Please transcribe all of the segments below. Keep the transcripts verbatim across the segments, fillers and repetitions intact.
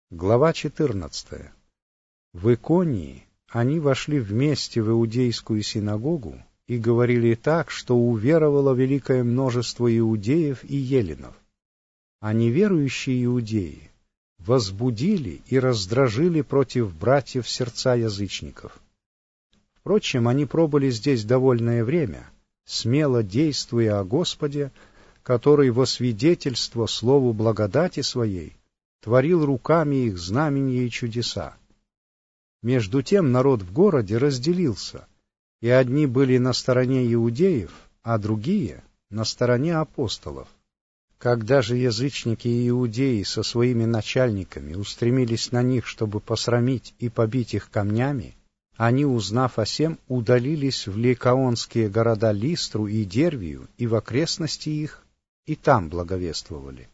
Глава четырнадцатая. В Иконии они вошли вместе в иудейскую синагогу и говорили так, что уверовало великое множество иудеев и еленов. А неверующие иудеи возбудили и раздражили против братьев сердца язычников. Впрочем, они пробыли здесь довольное время, смело действуя о Господе, который во свидетельство слову благодати своей творил руками их знамения и чудеса. Между тем народ в городе разделился, и одни были на стороне иудеев, а другие — на стороне апостолов. Когда же язычники и иудеи со своими начальниками устремились на них, чтобы посрамить и побить их камнями, они, узнав о сем, удалились в ликаонские города Листру и Дервию и в окрестности их, и там благовествовали.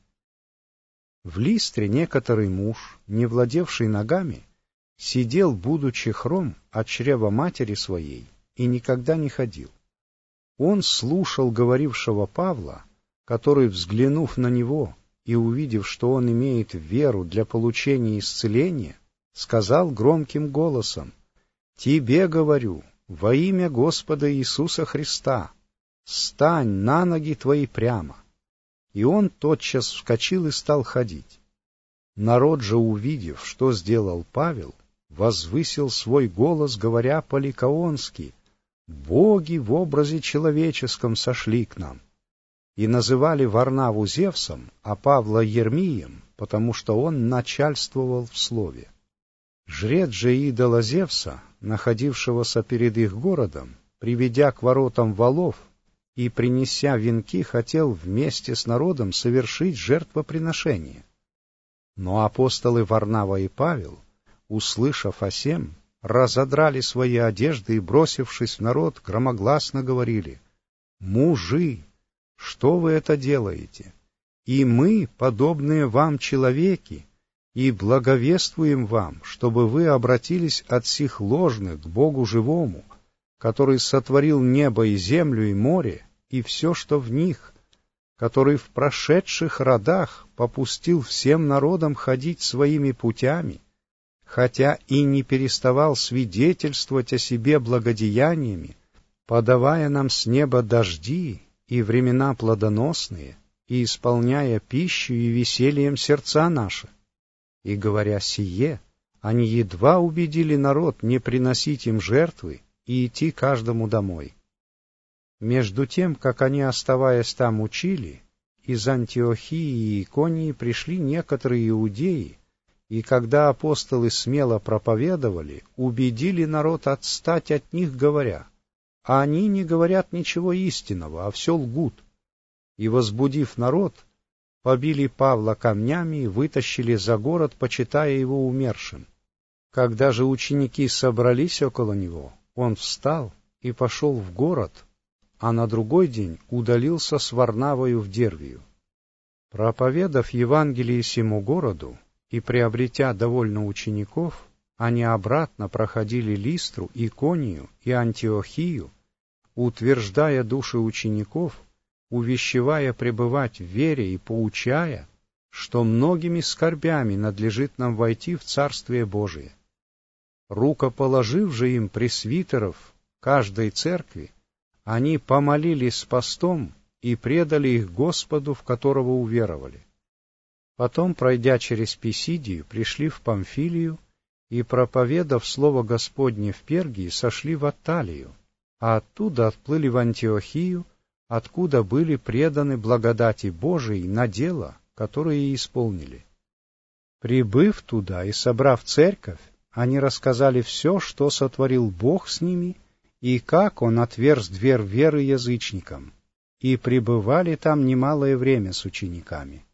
В Листре некоторый муж, не владевший ногами, сидел, будучи хром от чрева матери своей, и никогда не ходил. Он слушал говорившего Павла, который, взглянув на него и увидев, что он имеет веру для получения исцеления, сказал громким голосом: «Тебе говорю, во имя Господа Иисуса Христа, стань на ноги твои прямо». И он тотчас вскочил и стал ходить. Народ же, увидев, что сделал Павел, возвысил свой голос, говоря по-ликаонски: «Боги в образе человеческом сошли к нам». И называли Варнаву Зевсом, а Павла Ермием, потому что он начальствовал в слове. Жрец же идола Зевса, находившегося перед их городом, приведя к воротам валов и принеся венки, хотел вместе с народом совершить жертвоприношение. Но апостолы Варнава и Павел, услышав о сем, разодрали свои одежды и, бросившись в народ, громогласно говорили: «Мужи, что вы это делаете? И мы, подобные вам человеки, и благовествуем вам, чтобы вы обратились от сих ложных к Богу живому, который сотворил небо и землю и море, и все, что в них, который в прошедших родах попустил всем народам ходить своими путями, хотя и не переставал свидетельствовать о себе благодеяниями, подавая нам с неба дожди и времена плодоносные, и исполняя пищу и весельем сердца наши». И, говоря сие, они едва убедили народ не приносить им жертвы и идти каждому домой. Между тем, как они, оставаясь там, учили, из Антиохии и Иконии пришли некоторые иудеи, и когда апостолы смело проповедовали, убедили народ отстать от них, говоря: «А они не говорят ничего истинного, а все лгут». И, возбудив народ, побили Павла камнями и вытащили за город, почитая его умершим. Когда же ученики собрались около него, он встал и пошел в город, а на другой день удалился с Варнавою в Дервию. Проповедав Евангелие сему городу и приобретя довольно учеников, они обратно проходили Листру, Иконию и Антиохию, утверждая души учеников, увещевая пребывать в вере и поучая, что многими скорбями надлежит нам войти в Царствие Божие. Рукоположив же им пресвитеров каждой церкви, они помолились с постом и предали их Господу, в которого уверовали. Потом, пройдя через Писидию, пришли в Памфилию и, проповедав слово Господне в Пергии, сошли в Атталию, а оттуда отплыли в Антиохию, откуда были преданы благодати Божией на дело, которое исполнили. Прибыв туда и собрав церковь, они рассказали все, что сотворил Бог с ними, и как Он отверз дверь веры язычникам, и пребывали там немалое время с учениками.